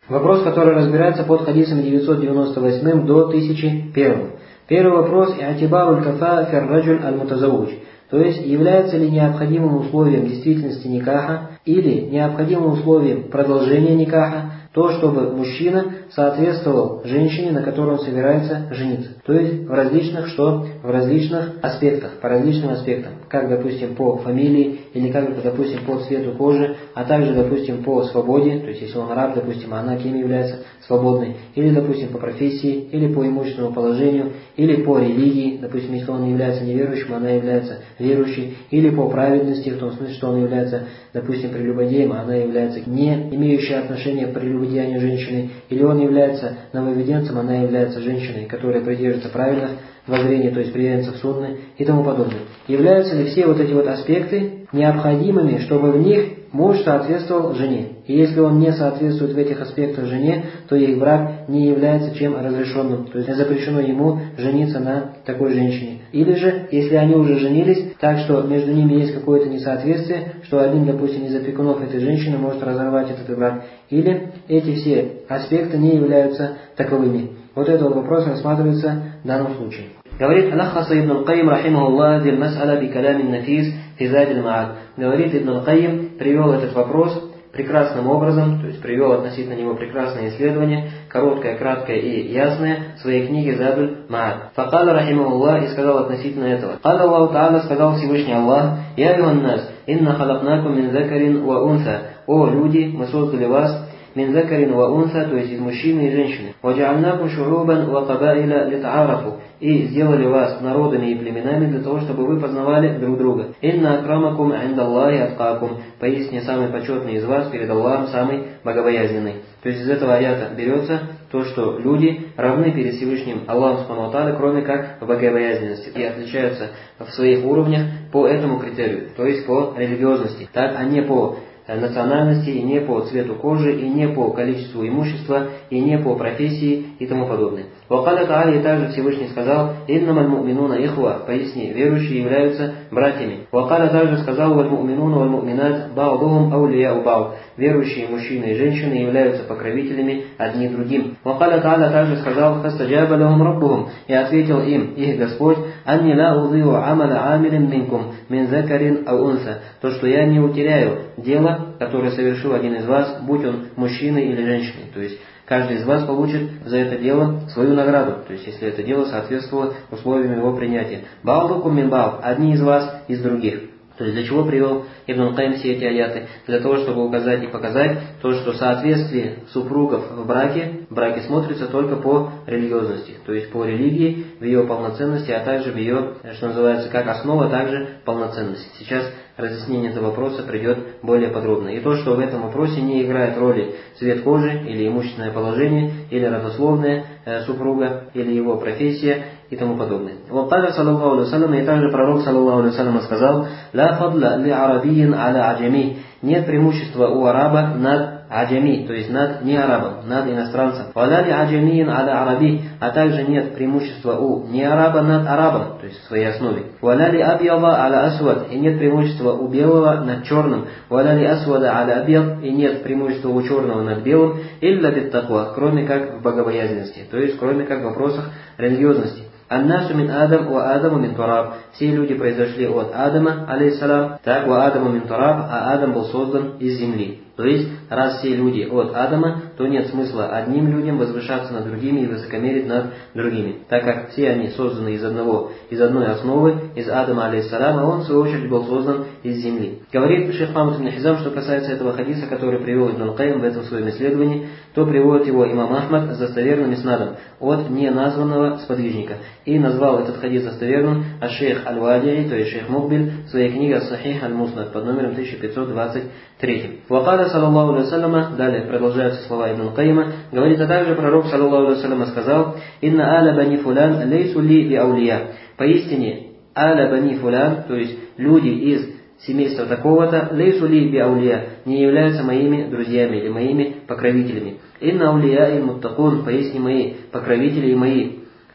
Вопрос, который разбирается под хадисом 998 до 1001. Первый вопрос. «И'тибаруль кафа фир раджуль аль-мутазауч». То есть, является ли необходимым условием действительности никаха или необходимым условием продолжения никаха то, чтобы мужчина соответствовал женщине, на которой он собирается жениться. То есть в различных аспектах, по различным аспектам. Как, допустим, по фамилии, или как, допустим, по цвету кожи, а также, допустим, по свободе, то есть если он раб, допустим, а она кем является свободной, или, допустим, по профессии, или по имущественному положению, или по религии, допустим, если он является неверующим, она является верующей, или по праведности, в том смысле, что он является, допустим, прелюбодеем, а она является не имеющей отношения к прелюбодеянию женщины, или он является нововведенцем, она является женщиной, которая придерживается правильных воззрений, то есть приверженцев сунны и тому подобное. Являются ли все вот эти вот аспекты необходимыми, чтобы в них муж соответствовал жене? И если он не соответствует в этих аспектах жене, то их брак не является чем разрешенным, то есть запрещено ему жениться на такой женщине. Или же, если они уже женились, так что между ними есть какое-то несоответствие, что один, допустим, из опекунов этой женщины может разорвать этот брак, или эти все аспекты не являются таковыми. Вот этот вопрос рассматривается в данном случае. Говорит Аллахаса Ибн Аль-Кайим, рахимахуллах, диль мас'аля би калямин нафис фи задиль ма'ад. Говорит Ибн Аль-Кайим, привел этот вопрос прекрасным образом, то есть привел относительно него прекрасное исследование, короткое, краткое и ясное, в своей книге Задуль Ма'ад. Факаля рахимахуллах, и сказал относительно этого. Каля Аллаху Та'аля, сказал Всевышний Аллах, «Я юхан нас, инна халакнакум мин закарин ва унса». О люди, мы создали вас мин закарин ва унса, то есть из мужчины и женщины. «Ваджа'альнакум шу'убан ва кабаиля лит'арафу». И сделали вас народами и племенами для того, чтобы вы познавали друг друга. «Инна акрамакум индаллахи аткакум». Поистине самый почетный из вас перед Аллахом самый богобоязненный. То есть из этого аята берется то, что люди равны перед Всевышним Аллахом Субхану ва Тааля, кроме как в богобоязненности. И отличаются в своих уровнях по этому критерию, то есть по религиозности. Так, а не по национальности, и не по цвету кожи, и не по количеству имущества, и не по профессии и тому подобное. Вакаля Та'аля, и также Всевышний сказал, «Иннамаль му'минуна ихва», поясни, верующие являются братьями. Вакаля также сказал, «Валь му'минуна валь му'минат ба'духум аулияу ба'д», верующие мужчины и женщины являются покровителями одни другим. Вакаля Та'аля также сказал, «Фастаджаба лахум раббухум», и ответил им их Господь, «Анни ла удию амаля амилин минкум мин закарин ау унса», то, что я не утеряю дело, которое совершил один из вас, будь он мужчиной или женщиной. То есть каждый из вас получит за это дело свою награду, то есть если это дело соответствовало условиям его принятия. Ба'дукум мин ба'д, одни из вас из других. То есть для чего привел Ибн Аль-Кайим все эти аяты? Для того, чтобы указать и показать то, что соответствие супругов в браке смотрится только по религиозности, то есть по религии, в ее полноценности, а также в ее, что называется, как основа, также полноценности. Сейчас разъяснение этого вопроса придет более подробно. И то, что в этом вопросе не играет роли цвет кожи, или имущественное положение, или родословная супруга, или его профессия и тому подобное. Вакаля саллаллаху алейхи вассалям, и также пророк саллаллаху алейхи вассалям сказал, «Ла фадла ли арабийин аля аджами». Нет преимущества у араба над аджами, то есть над неарабом, над иностранцем. «Валя ли аджамиин аля араби», а также нет преимущества у неараба над арабом, то есть в своей основе. «Валя ли абьяда аля асвад», и нет преимущества у белого над черным. «Валя ли асвада аля абьяд», и нет преимущества у черного над белым. «Илля биттаква», кроме как в богобоязненности, то есть кроме как в вопросах религиозности. «Аннасу мин Адам ва Адаму мин Тураб». Все люди произошли от Адама, алейхиссалам, так ва Адаму мин Тураб, а Адам был создан из земли. То есть, раз все люди от Адама, то нет смысла одним людям возвышаться над другими и высокомерить над другими, так как все они созданы из одной основы, из Адама, алейхиссалам, а он, в свою очередь, был создан из земли. Говорит шейх Мухаммад ибн Хизам, что касается этого хадиса, который привел Ибн Аль-Кайим в этом своем исследовании, то приводит его имам Ахмад с достоверным иснадом от неназванного сподвижника. И назвал этот хадис достоверным шейх Аль-Вадии, то есть шейх Мукбиль, в своей книге Сахих Аль-Муснад под номером 1523. Вакаля саллаллаху алейхи вассалям, далее продолжаются слова Ибн Аль-Кайима, говорит, а также пророк саллаллаху алейхи вассалям сказал, «Инна аля бани фулян лейсу ли би аулия». Поистине, аля бани фулян, то есть люди из семейства такого-то, лейсу ли би аулия, не являются моими друзьями или моими покровителями. «Инна аулия и муттакун», поистине мои покровители и мои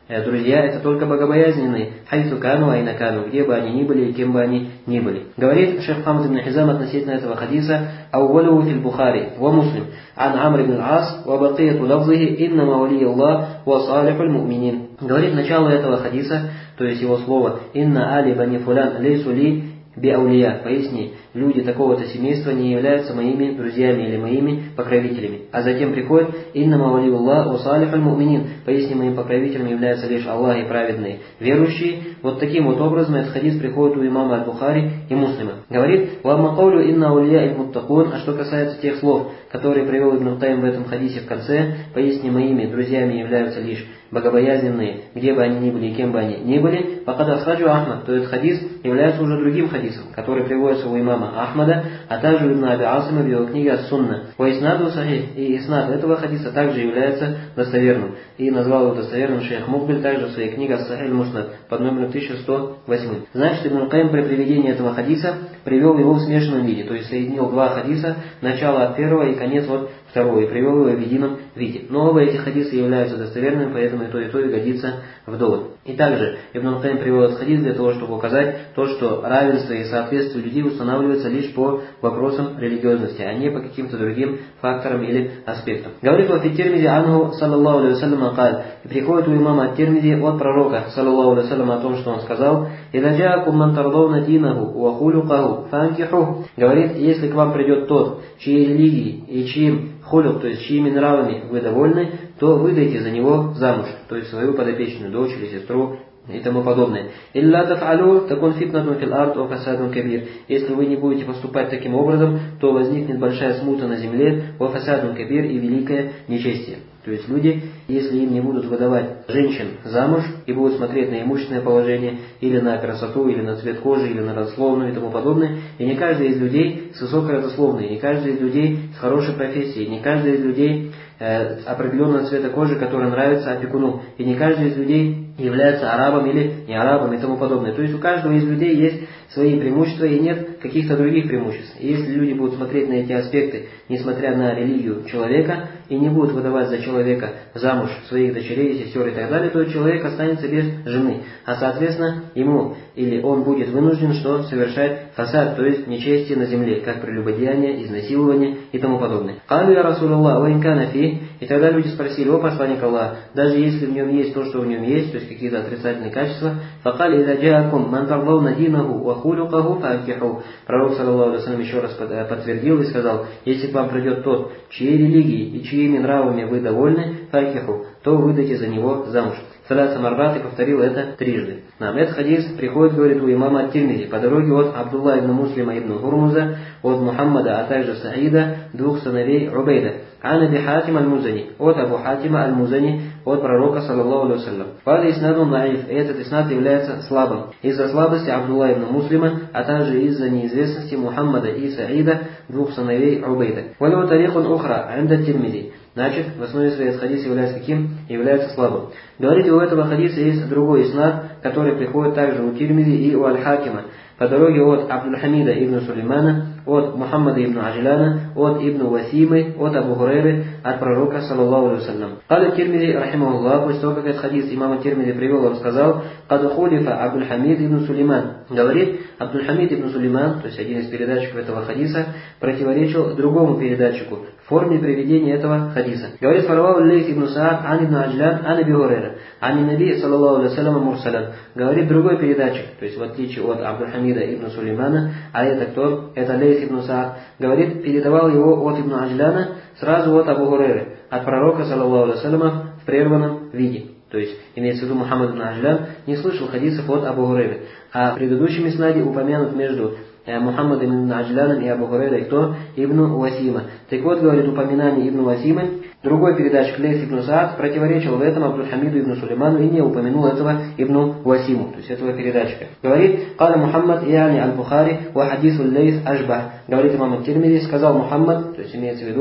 друзья это только богобоязненные, хайсу кану айна кану, где бы они ни были и кем бы они ни были. Говорит шейх Мухаммад ибн Хизам относительно этого хадиса: «Аувалуху фил Бухари ва Муслим, ан Амр ибн Ас, ва бакияту лафзихи, иннама вали Аллах ва салихуль муминин». Говорит, начало этого хадиса, то есть его слово «Инна али бани фулян лейсу ли биаулия», поясни, люди такого-то семейства не являются моими друзьями или моими покровителями. А затем приходит «Иннама валиуллах ва салихуль муминин», поясни, моим покровителем являются лишь Аллах и праведные верующие. Вот таким вот образом этот хадис приходит у имама Аль-Бухари и Муслима. Говорит: «Вамма каулю инна аулия иль муттакун», а что касается тех слов, которые привел Ибн Кайим в этом хадисе в конце, поясни, моими друзьями являются лишь богобоязненные, где бы они ни были и кем бы они ни были, пока дасраджу Ахмад, то этот хадис является уже другим хадисом, который приводится у имама Ахмада, а также у Ибн Аби Асима в его книге Ас-Сунна. Ва иснаду сахих, и иснад этого хадиса также является достоверным. И назвал его достоверным шейх Мукбель также в своей книге Ас-Сахиль Муснад под номером 1108. Значит, Ибн Кайим при приведении этого хадиса привел его в смешанном виде, то есть соединил два хадиса, начало от первого и конец от второго, и привел его в едином виде. Но оба эти хадиса являются достоверными, поэтому и то годится в довод. И также Ибн Кайим привел этот хадис для того, чтобы указать то, что равенство и соответствие людей устанавливается лишь по вопросам религиозности, а не по каким-то другим факторам или аспектам. Говорит во Тирмизи анху саллаллаху алейхи вассалям акаль, и приходит у имама Тирмизи от пророка саллаллаху алейхи вассалям о том, что он сказал: «Ида джаакум ман тардауна динаху ва хулюкаху фанкиху». Говорит, если к вам придет тот, чьей религии и чьим хулюк, то есть чьими нравами вы довольны, то выдайте за него замуж, то есть свою подопечную дочь или сестру и тому подобное. «Илля таф'алу такун фитнатун фил ард ва фасадун кабир». Если вы не будете поступать таким образом, то возникнет большая смута на земле, ва фасадун кабир, и великое нечестие. То есть люди, если им не будут выдавать женщин замуж и будут смотреть на имущественное положение, или на красоту, или на цвет кожи, или на родословную и тому подобное, и не каждый из людей с высокой родословной, не каждый из людей с хорошей профессией, не каждый из людей определенного цвета кожи, который нравится опекуну, и не каждый из людей является арабом или не арабом и тому подобное. То есть у каждого из людей есть свои преимущества и нет каких-то других преимуществ. И если люди будут смотреть на эти аспекты, несмотря на религию человека, и не будут выдавать за человека замуж своих дочерей, сестер и так далее, то человек останется без жены. А соответственно, ему или он будет вынужден что совершать фасад, то есть нечестие на земле, как прелюбодеяние, изнасилование и тому подобное. «Калу я Расулаллах, ва инкана фи». И тогда люди спросили: «О посланник Аллаха, даже если в нем есть то, что в нем есть, то есть какие-то отрицательные качества, факали ида джаакум ман тардауна динаху ва хулюкаху фанкиху». Пророк саллаллаху алейхи вассалям еще раз подтвердил и сказал: если к вам придет тот, чьей религией и чьими нравами вы довольны, фанкиху, то выдайте за него замуж. Салят Самарбат и повторил это трижды. Нам этот хадис приходит, говорит, у имама Ат-Тирмизи по дороге от Абдулла ибн Муслима ибн Гурмуза, от Мухаммада, а также Саида, двух сыновей Убейда, ан Аби Хатима аль-Музани, от Абу Хатима аль-Музани, от пророка саллаллаху алейхи вассалям. Фали иснадун даиф, этот иснад является слабым из-за слабости Абдулла ибн Муслима, а также из-за неизвестности Мухаммада и Саида, двух сыновей Убейда. Валю тарихун ухра, анда Тирмизи. Значит, в основе своей этот хадис является каким? Является слабым. Говорит, у этого хадиса есть другой иснад, который приходит также у Тирмизи и у Аль-Хакима. По дороге от Абдуль-Хамида ибн Сулеймана, от Мухаммада ибн Аджляна, от ибн Васимы, от Абу Хурайры, от пророка саллаллаху алейхи вассалям. Каля Тирмизи, рахимахуллах, после того, как этот хадис имама Тирмизи привел, он сказал: «Кад хулифа Абдуль-Хамид ибн Сулейман». Говорит, Абдуль-Хамид ибн Сулейман, то есть один из передатчиков этого хадиса, противоречил другому передатчику в форме приведения этого хадиса. Говорит, фаравау Лейс ибн Саад, ан ибн Аджлян, ан Аби Хурайра, ан Наби саллаллаху алейхи вассалям мурсалян. Говорит другой передатчик, то есть в отличие от Абдуль-Хамида ибн Сулеймана, а это кто? Это Лейс ибн Саад. Говорит, передавал его от ибн Аджляна сразу от Абу Хурайры, от пророка саллаллаху алейхи вассалям в прерванном виде. То есть, имеется в виду, Мухаммад ибн Аджлян не слышал хадисов от Абу Хурайры. А в предыдущем иснаде упомянут между Мухаммадом ибн Аджляном и Абу Хурайрой кто? Ибн Васима. Так вот, говорит, упоминание Ибн Васимы, другой передатчик Лейс ибн Саад противоречил в этом Абдуль-Хамиду ибн Сулейману и не упомянул этого Ибн Васиму, то есть этого передатчика. Говорит, «Каля Мухаммад яни аль-Бухари ва хадису Лейс ажбах». Говорит имам Ат-Тирмизи, сказал Мухаммад, то есть имеется в виду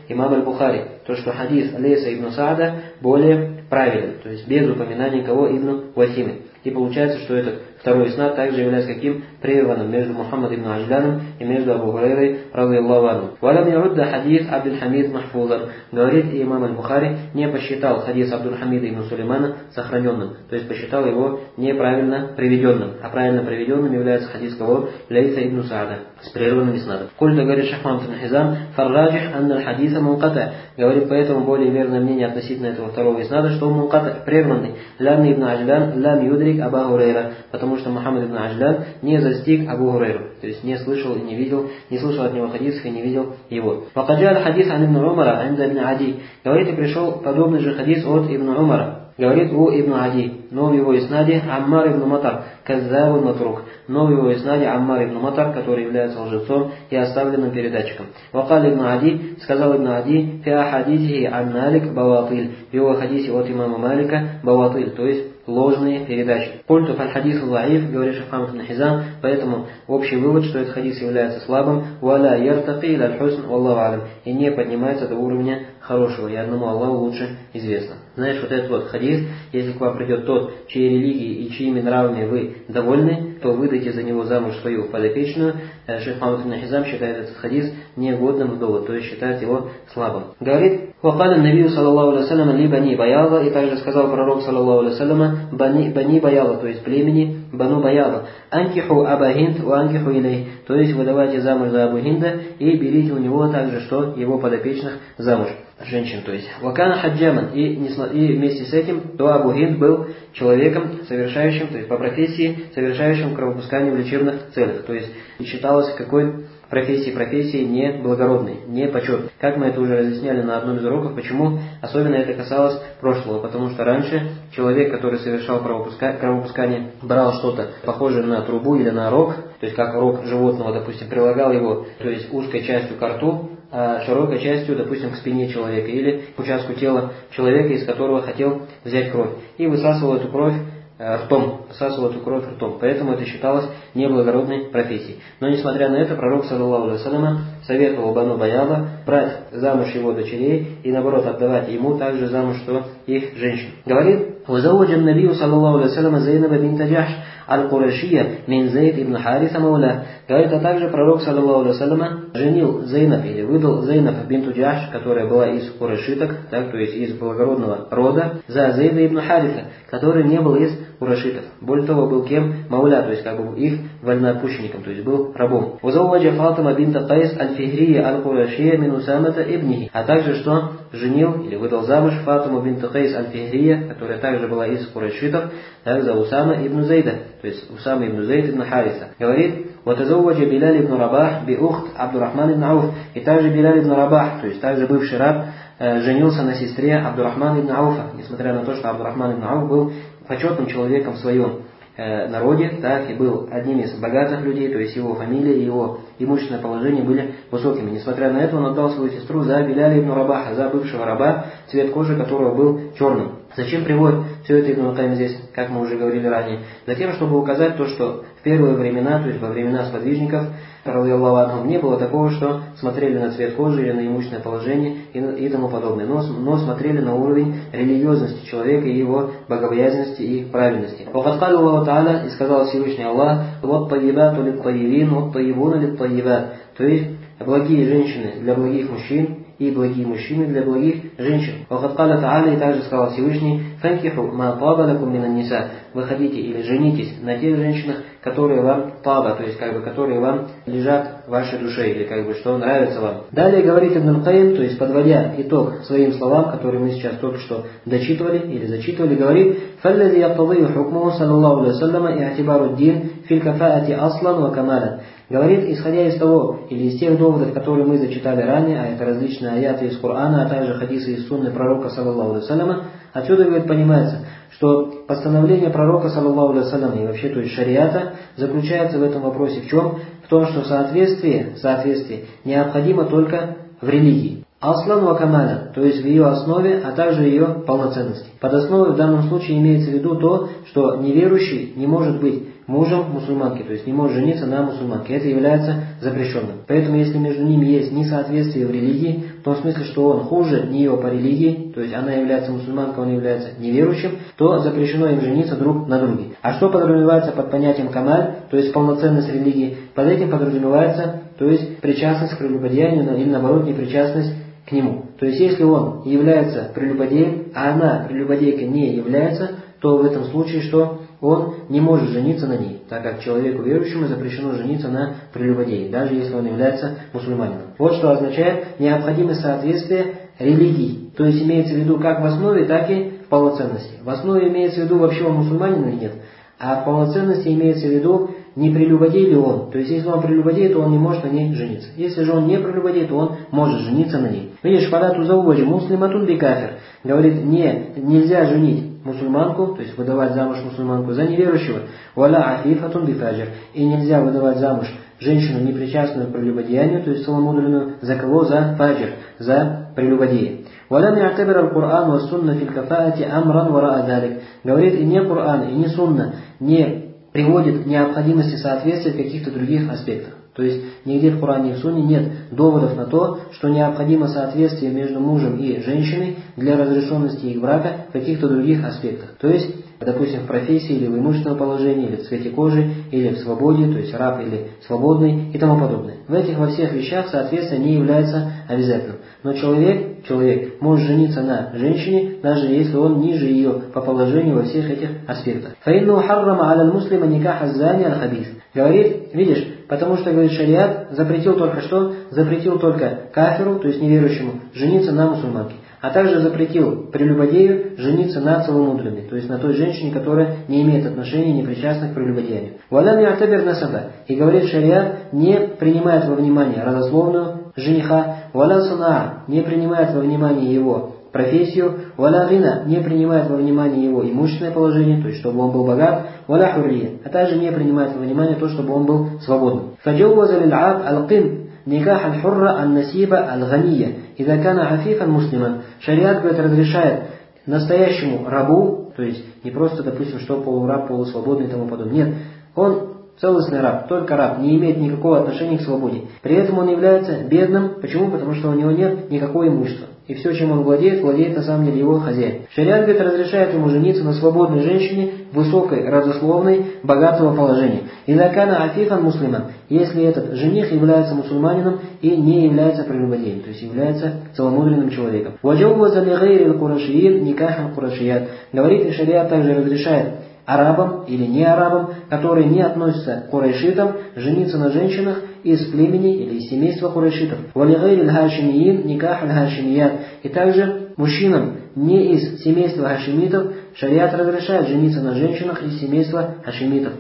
имам аль-Бухари, то, что хадис Лейса ибн Саада более правилен, то есть без упоминания кого ибн Васимы. И получается, что этот второй иснад также является каким? Прерванным между Мухаммад ибн Аджляном и между Абу Хурайрой, радийаллаху анху. «Валам яудда хадис Абдуль-Хамид махфузан». Говорит имам аль-Бухари, не посчитал хадис Абдуль-Хамида ибн Сулеймана сохраненным, то есть посчитал его неправильно приведенным. А правильно приведенным является хадис кого? Лейса ибн Саада, с прерванным иснадом. Культа, говорит Шейх Мухаммад ибн Хизам, фарраджих анна хадиса мунката. Говорит, поэтому более верное мнение относительно этого второго иснада, что он мунката, прерванный. Лам ибн Аджлян, лам юдрик Аба Хурайра. Потому что Мухаммад ибн Аджлян не застиг Абу Хурайру, то есть не слышал и не видел, не слышал от него хадисов и не видел его. Вакаджал хадис ан ибн Умара, ан ибн Ади. Говорит, и пришел подобный же хадис от ибн Умара. Говорит у ибн Ади, но в его иснаде Аммар ибн Матар, каззабун матрук. Но в его иснаде Аммар ибн Матар, который является лжецом и оставленным передатчиком. Вакал ибн Ади, сказал ибн Ади, фи ахадисихи ан Малик баватиль. В его хадисе от имама Малика баватиль, то есть ложные передачи. Культу фаль-хадису лаиф, говорит Шейх Мухаммад ибн Хизам, поэтому общий вывод, что этот хадис является слабым, валя яртаки иляль хусн, валлаху алям, и не поднимается до уровня хорошего, и одному Аллаху лучше известно. Знаешь, вот этот вот хадис, если к вам придет тот, чьей религией и чьими нравами вы довольны, то выдайте за него замуж свою подопечную. Шейх Мухаммад ибн Хизам считает этот хадис негодным в довод, то есть считает его слабым. Говорит, «Вакаля набию саллаллаху алейхи вассалям ли бани баяла», и также сказал пророк саллаллаху алейхи вассалям бани баяла, то есть племени бану баяла, анкиху аба хинд ва анкиху илей, то есть выдавайте замуж за Абу Хинда и берите у него также что его подопечных замуж, женщин, то есть. Вакана хаджаман, и вместе с этим, то Абу Хинд был человеком, совершающим, то есть по профессии, совершающим кровопускание в лечебных целях, то есть считалось какой профессии не благородной, не почетной. Как мы это уже разъясняли на одном из уроков, почему особенно это касалось прошлого, потому что раньше человек, который совершал кровопускание, брал что-то похожее на трубу или на рог, то есть как рог животного, допустим, прилагал его, то есть узкой частью к рту, а широкой частью, допустим, к спине человека или к участку тела человека, из которого хотел взять кровь, и высасывал эту кровь ртом. Поэтому это считалось неблагородной профессией. Но несмотря на это, пророк саллаллаху алейхи вассалям советовал бану баяла брать замуж его дочерей и наоборот отдавать ему также замуж что их женщин. Говорит, «Вазауджа набию саллаллаху алейхи вассалям Зейнаба бинта Джахш аль-Курашия мин Зейд ибн Хариса мауля». Говорит, а также пророк саллаллаху алейхи вассалям женил Зейнаб или выдал Зейнаб бинту Джахш, которая была из курашиток, так, то есть из благородного рода, за Зейда ибн Хариса, который не был из курашитов. Более того, был кем? Мауля, то есть как бы их вольноотпущенником, то есть был рабом. Вазауджа Фатима бинта Кайс аль-Фихрия аль-Курашия мин Усамата ибнихи. А также что? Женил или выдал замуж Фатиму бинту Кайс аль-Фихрия, которая также была из курашитов, так за Усама ибн Зейда, то есть Усама ибн Зейд ибн Хариса. Говорит, «Ватазауджа Биляль ибн Рабах би ухт Абдурахман ибн Ауф». И также Биляль ибн Рабах, то есть также бывший раб, женился на сестре Абдурахмана ибн Ауфа, несмотря на то, что Абдурахман ибн Ауф был почетным человеком в своем народе, так, и был одним из богатых людей, то есть его фамилия и его имущественное положение были высокими. Несмотря на это, он отдал свою сестру за Биляля ибн Рабаха, за бывшего раба, цвет кожи которого был черным. Зачем приводит все это Ибн Кайим здесь, как мы уже говорили ранее? Затем, чтобы указать то, что в первые времена, то есть во времена сподвижников, радийаллаху анхум, не было такого, что смотрели на цвет кожи или на имущественное положение и тому подобное, но смотрели на уровень религиозности человека и его богобоязненности и праведности. وقد قال الله تعالى, и сказал Всевышний Аллах, وَالطَّيِّبَاتُ لِلطَّيِّبِينَ وَالطَّيِّبُونَ لِلطَّيِّبَاتِ, то есть благие женщины для благих мужчин и благие мужчины для благих женщин. وقد قال تعالى, и также сказал Всевышний, فَانْكِحُوا مَا طَابَ لَكُم مِّنَ النِّسَاءِ, выходите или женитесь на тех женщинах, которые вам таба, то есть как бы которые вам лежат в вашей душе, или как бы что нравится вам. Далее говорит Ибн Кайим, то есть подводя итог своим словам, которые мы сейчас только что дочитывали или зачитывали, говорит: فَالَّذِي يَقْتَضِيهُ حُكْمُهُ صلى الله عليه وسلم اعتبار الدين في الكفاءة أصلا وكمالا. Говорит, исходя из того, или из тех доводов, которые мы зачитали ранее, а это различные аяты из Корана, а также хадисы из сунны пророка, саллаллаху алейхи вассаляма, отсюда, говорит, понимается, что постановление пророка, саллаллаху алейхи вассаляма, и вообще, то есть шариата, заключается в этом вопросе в чем? В том, что соответствие необходимо только в религии. аслан ва камаля, то есть в ее основе, а также ее полноценности. Под основой в данном случае имеется в виду то, что неверующий не может быть мужем мусульманки, то есть не может жениться на мусульманке. Это является запрещенным. Поэтому если между ними есть несоответствие в религии, в том смысле, что он хуже нее по религии, то есть она является мусульманкой, он является неверующим, то запрещено им жениться друг на друге. А что подразумевается под понятием камаль, то есть полноценность религии? Под этим подразумевается, то есть причастность к прелюбодеянию или наоборот непричастность к нему. То есть если он является прелюбодеем, а она прелюбодейкой не является, то в этом случае что? Он не может жениться на ней, так как человеку верующему запрещено жениться на прелюбодее, даже если он является мусульманином. Вот что означает необходимость соответствия религий. То есть имеется в виду как в основе, так и в полноценности. В основе имеется в виду вообще он мусульманин или нет, а в полноценности имеется в виду не прелюбодей ли он. То есть если он прелюбодей, то он не может на ней жениться. Если же он не прелюбодей, то он может жениться на ней. Видишь, фалату зауводжи муслиматун би кафир. Говорит, нельзя женить мусульманку, то есть выдавать замуж мусульманку за неверующего, валя афифатун бифаджир, и нельзя выдавать замуж женщину непричастную к прелюбодеянию, то есть целомудренную, за кого? За фаджир, за прелюбодея. Валям я'табир аль-Кур'ан ва сунна фил кафаати амран вара адалик. Говорит, и не Кур'ан, и не сунна не приводит к необходимости соответствия в каких-то других аспектах. То есть нигде в Коране и в Сунне нет доводов на то, что необходимо соответствие между мужем и женщиной для разрешенности их брака в каких-то других аспектах. То есть, допустим, в профессии или в имущественном положении, или в цвете кожи, или в свободе, то есть раб или свободный и тому подобное. Во всех вещах соответствие не является обязательным. Но человек может жениться на женщине, даже если он ниже ее по положению во всех этих аспектах. فَإِنَّهُ حَرَّمَ عَلَى الْمُسْلِمَ نِكَاحَ الزَّانِي الْخَبِيثِ. Говорит, видишь, потому что, говорит, шариат запретил только что? Запретил только кафиру, то есть неверующему, жениться на мусульманке. А также запретил прелюбодею жениться на целомудренной, то есть на той женщине, которая не имеет отношения, не причастна к прелюбодеянию. «Валям я'табир насаба». И говорит, шариат не принимает во внимание родословную жениха, «валя сунаа», не принимает во внимание его профессию, «валя гина», не принимает во внимание его имущественное положение, то есть чтобы он был богат, «валя хуррия», а также не принимает во внимание то, чтобы он был свободным. «Фаджауаза лил'аб аль-ким». Никах аль-хурра аль-насиба аль-гания. Ида кана афифан муслиман. Шариат, говорит, разрешает настоящему рабу, то есть не просто, допустим, что полураб, полусвободный и тому подобное. Нет, он целостный раб, только раб, не имеет никакого отношения к свободе. При этом он является бедным. Почему? Потому что у него нет никакого имущества. И все, чем он владеет на самом деле его хозяин. Шариат, говорит, разрешает ему жениться на свободной женщине высокой, родословной, богатого положения. Ида кана афифан муслиман, если этот жених является мусульманином и не является прелюбодеем, то есть является целомудренным человеком. Ваджауаза ли гайри аль-курашиин никахан курашият. Говорит, и шариат также разрешает арабам или не арабам, которые не относятся к курайшитам, жениться на женщинах из племени или из семейства курайшитов. И также мужчинам не из семейства хашимитов шариат разрешает жениться на женщинах из семейства хашимитов.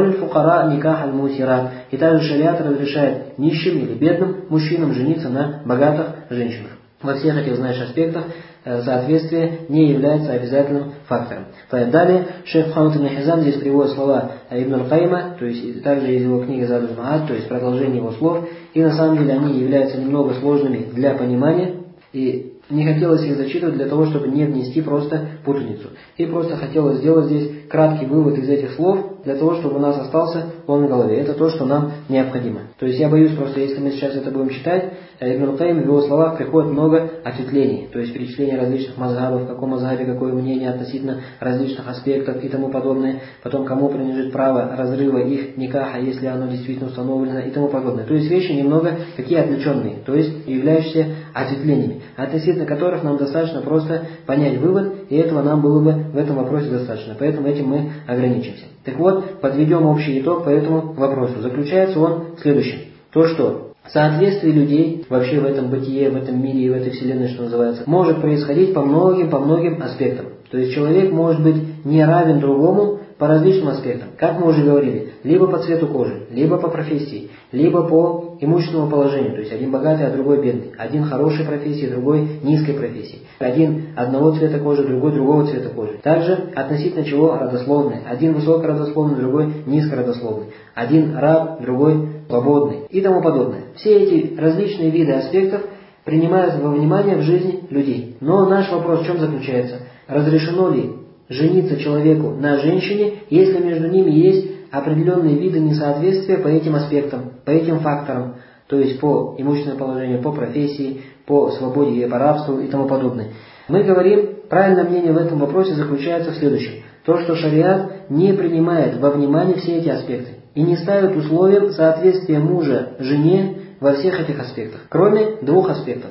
И также шариат разрешает нищим или бедным мужчинам жениться на богатых женщинах. Во всех этих, аспектах соответствие не является обязательным фактором. Далее шейх Мухаммад ибн Хизам здесь приводит слова Ибн аль-Кайма, то есть также из его книги Задуль Маад, то есть продолжение его слов, и на самом деле они являются немного сложными для понимания, и не хотелось их зачитывать для того, чтобы не внести просто путаницу. И просто хотелось сделать здесь краткий вывод из этих слов, для того, чтобы у нас остался он в голове. Это то, что нам необходимо. То есть я боюсь просто, если мы сейчас это будем читать, Ибн аль-Кайм в его словах приходит много ответвлений, то есть перечисление различных мазхабов, в каком мазхабе какое мнение относительно различных аспектов и тому подобное, потом кому принадлежит право разрыва их никаха, если оно действительно установлено и тому подобное. То есть вещи немного такие отвлеченные, то есть являющиеся ответвлениями, относительно которых нам достаточно просто понять вывод, и этого нам было бы в этом вопросе достаточно. Поэтому этим мы ограничимся. Так вот, подведем общий итог по этому вопросу. Заключается он в следующем. То, что соответствие людей вообще в этом бытие, в этом мире и в этой вселенной, что называется, может происходить по многим аспектам. То есть человек может быть не равен другому по различным аспектам. Как мы уже говорили, либо по цвету кожи, либо по профессии, либо по имущественному положению. То есть один богатый, а другой бедный. Один хорошей профессии, другой низкой профессии. Один одного цвета кожи, другой другого цвета кожи. Также относительно чего родословные. Один высокородословный, другой низкородословный. Один раб, другой свободный и тому подобное. Все эти различные виды аспектов принимаются во внимание в жизни людей. Но наш вопрос в чем заключается? Разрешено ли жениться человеку на женщине, если между ними есть определенные виды несоответствия по этим аспектам, по этим факторам, то есть по имущественному положению, по профессии, по свободе и по рабству и тому подобное. Мы говорим, правильное мнение в этом вопросе заключается в следующем. То, что шариат не принимает во внимание все эти аспекты и не ставит условием соответствия мужа жене во всех этих аспектах, кроме двух аспектов.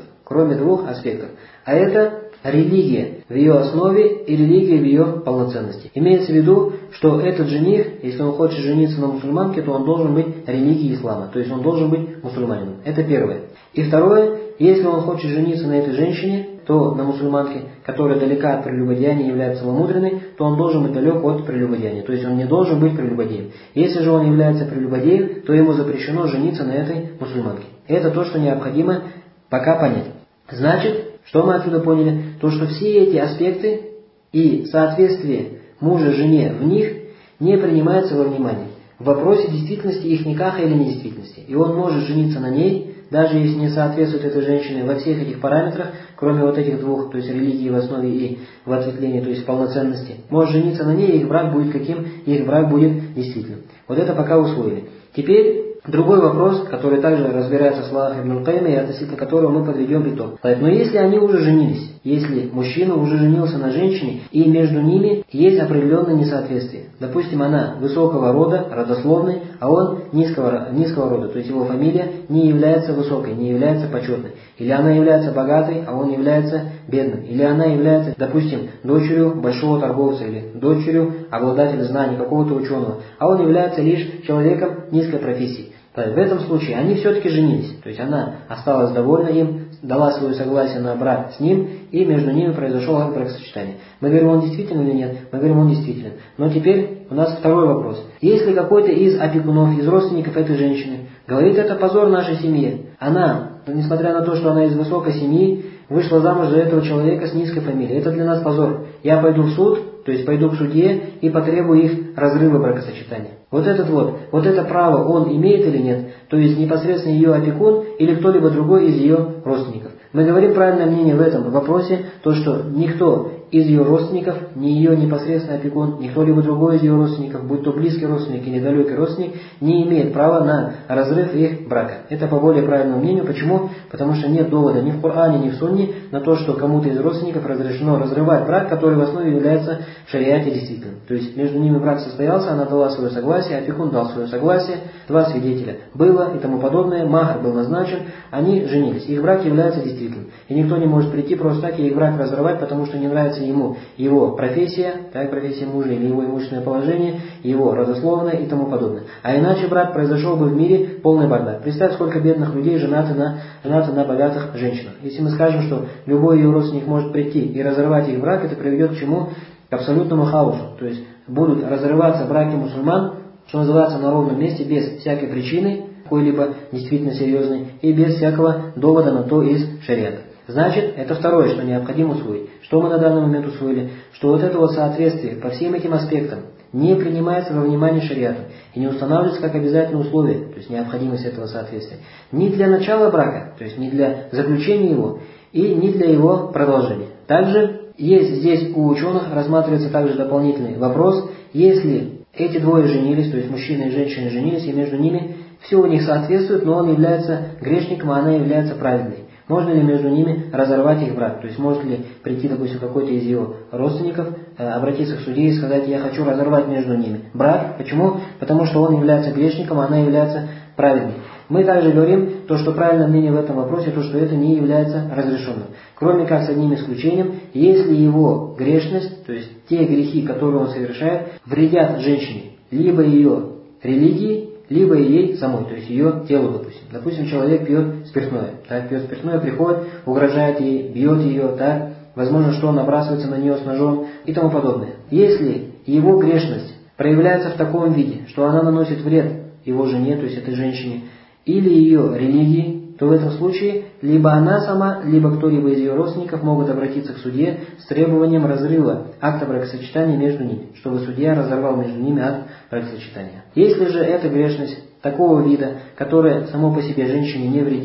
А это религия в ее основе и религия в ее полноценности. Имеется в виду, что этот жених, если он хочет жениться на мусульманке, то он должен быть религией ислама, то есть он должен быть мусульманином. Это первое. И второе, если он хочет жениться на этой женщине, то на мусульманке, которая далека от прелюбодеяния, является целомудренной, то он должен быть далек от прелюбодеяния, то есть он не должен быть прелюбодеем. Если же он является прелюбодеем, то ему запрещено жениться на этой мусульманке. Это то, что необходимо пока понять. Значит, что мы отсюда поняли? То, что все эти аспекты и соответствие мужа жене в них не принимаются во внимание в вопросе действительности их никаха или недействительности. И он может жениться на ней, даже если не соответствует этой женщине во всех этих параметрах, кроме вот этих двух, то есть религии в основе и в ответвлении, то есть в полноценности. Может жениться на ней, и их брак будет каким? Их брак будет действительным. Вот это пока усвоили. Теперь другой вопрос, который также разбирается в словах Ибн аль-Кайима, и относительно которого мы подведем итог. Но если они уже женились, если мужчина уже женился на женщине, и между ними есть определенное несоответствие. Допустим, она высокого рода, родословной, а он низкого рода, то есть его фамилия не является высокой, не является почетной. Или она является богатой, а он является бедным. Или она является, допустим, дочерью большого торговца, или дочерью обладателя знаний, какого-то ученого, а он является лишь человеком низкой профессии. В этом случае они все-таки женились, то есть она осталась довольна им, дала свое согласие на брак с ним, и между ними произошел акт бракосочетания. Мы говорим, он действительно или нет? Мы говорим, он действителен. Но теперь у нас второй вопрос. Если какой-то из опекунов, из родственников этой женщины говорит, это позор нашей семье, она, несмотря на то, что она из высокой семьи, вышла замуж за этого человека с низкой фамилией, это для нас позор. Я пойду в суд, то есть пойду к судье и потребую их разрыва бракосочетания. Вот это право он имеет или нет? То есть непосредственно ее опекун или кто-либо другой из ее родственников. Мы говорим правильное мнение в этом вопросе, то что никто из ее родственников, ни ее непосредственно опекун, ни кто-либо другой из ее родственников, будь то близкий родственник или далекий родственник, не имеет права на разрыв их брака. Это по более правильному мнению. Почему? Потому что нет довода ни в Коране, ни в Сунне на то, что кому-то из родственников разрешено разрывать брак, который в основе является в шариате действительным. То есть между ними брак состоялся, она дала свое согласие, опекун дал свое согласие, два свидетеля было и тому подобное, махр был назначен, они женились. Их брак является действительным. И никто не может прийти просто так и их брак разрывать, потому что не нравится ему его профессия, профессия мужа или его имущественное положение, его родословное и тому подобное. А иначе брак произошел бы в мире полный бардак. Представь, сколько бедных людей женаты на богатых женщинах. Если мы скажем, что любой ее родственник может прийти и разорвать их брак, это приведет к чему? К абсолютному хаосу. То есть будут разрываться браки мусульман, что называется, на ровном месте, без всякой причины, какой-либо действительно серьезной, и без всякого довода на то из шариата. Значит, это второе, что необходимо усвоить. Что мы на данный момент усвоили? Что вот это вот соответствие по всем этим аспектам не принимается во внимание шариатом и не устанавливается как обязательное условие, то есть необходимость этого соответствия, ни для начала брака, то есть ни для заключения его, и ни для его продолжения. Также есть здесь у ученых рассматривается также дополнительный вопрос, если эти двое женились, то есть мужчина и женщина женились, и между ними все у них соответствует, но он является грешником, а она является праведной. Можно ли между ними разорвать их брак? То есть может ли прийти, допустим, какой-то из его родственников, обратиться к судье и сказать, я хочу разорвать между ними брак. Почему? Потому что он является грешником, а она является праведной. Мы также говорим, то, что правильное мнение в этом вопросе, то, что это не является разрешенным. Кроме как с одним исключением, если его грешность, то есть те грехи, которые он совершает, вредят женщине, либо ее религии, либо ей самой, то есть ее телу, допустим. Допустим, человек пьет спиртное, приходит, угрожает ей, бьет ее, возможно, что он набрасывается на нее с ножом и тому подобное. Если его грешность проявляется в таком виде, что она наносит вред его жене, то есть этой женщине, или ее религии, то в этом случае либо она сама, либо кто-либо из ее родственников могут обратиться к судье с требованием разрыва акта бракосочетания между ними, чтобы судья разорвал между ними акт бракосочетания. Если же эта грешность такого вида, которая само по себе женщине не вредит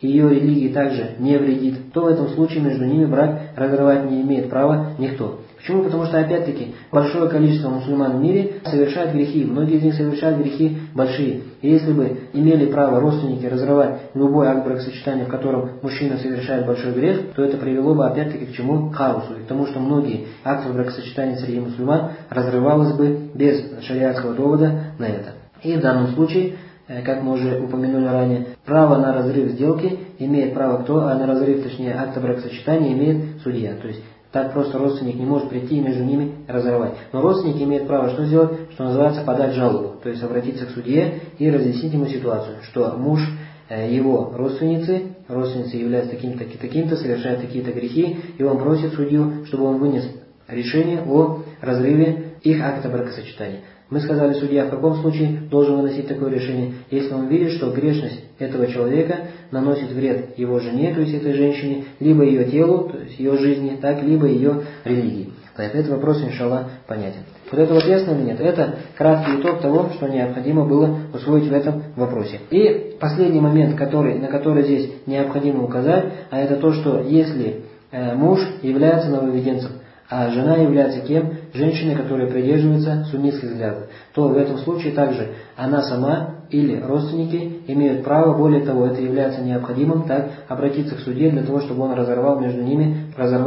и ее религии также не вредит, то в этом случае между ними брак разрывать не имеет права никто. Почему? Потому что, опять-таки, большое количество мусульман в мире совершают грехи, многие из них совершают грехи большие. И если бы имели право родственники разрывать любой акт бракосочетания, в котором мужчина совершает большой грех, то это привело бы, опять-таки, к чему? К хаосу. И к тому, что многие акты бракосочетания среди мусульман разрывалось бы без шариатского довода на это. И в данном случае, как мы уже упомянули ранее, право на разрыв сделки имеет право кто, а на разрыв, точнее, акта бракосочетания имеет судья. То есть так просто родственник не может прийти и между ними разорвать. Но родственник имеет право что сделать? Что называется подать жалобу. То есть обратиться к судье и разъяснить ему ситуацию, что муж его родственницы являются таким-то, совершают такие-то грехи, и он просит судью, чтобы он вынес решение о разрыве их акта бракосочетания. Мы сказали, судья в каком случае должен выносить такое решение, если он видит, что грешность этого человека наносит вред его жене, то есть этой женщине, либо ее телу, то есть ее жизни, так, либо ее религии. Этот вопрос, иншаллах, понятен. Вот это вот ясно или нет? Это краткий итог того, что необходимо было усвоить в этом вопросе. И последний момент, на который здесь необходимо указать, а это то, что если муж является нововведенцем, а жена является кем? Женщиной, которая придерживается суннитских взглядов, то в этом случае также она сама или родственники имеют право, более того, это является необходимым, так, обратиться к судье для того, чтобы он разорвал между ними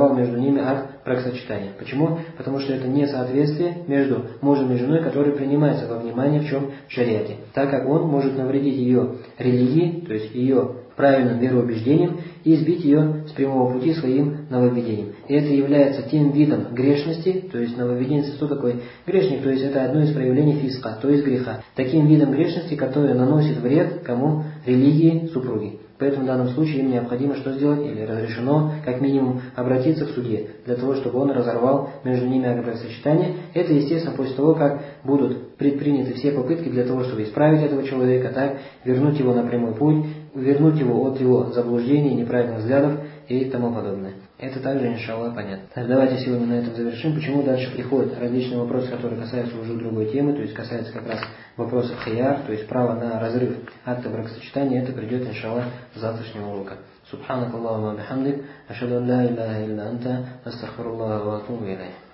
акт бракосочетания. Почему? Потому что это несоответствие между мужем и женой, который принимается во внимание в чем? В шариате. Так как он может навредить ее религии, то есть ее правильным вероубеждением, и сбить ее с прямого пути своим нововведением. И это является тем видом грешности, то есть нововведенец, что такое грешник, то есть это одно из проявлений фиска, то есть греха. Таким видом грешности, который наносит вред кому? Религии супруги. Поэтому в данном случае им необходимо что сделать? Или разрешено, как минимум, обратиться к судье, для того, чтобы он разорвал между ними акт бракосочетания. Это, естественно, после того, как будут предприняты все попытки для того, чтобы исправить этого человека, так, вернуть его на прямой путь, вернуть его от его заблуждений, неправильных взглядов и тому подобное. Это также, иншаллах, понятно. Так, давайте сегодня на этом завершим. Почему дальше приходят различные вопросы, которые касаются уже другой темы, то есть касается как раз вопросов хияр, то есть право на разрыв акта бракосочетания. Это придет, иншаллах, с завтрашнего урока. Субханак Аллахумма бихамдик, ашхаду ан ла илляха илля анта, астагфируллаха ва атубу илейх.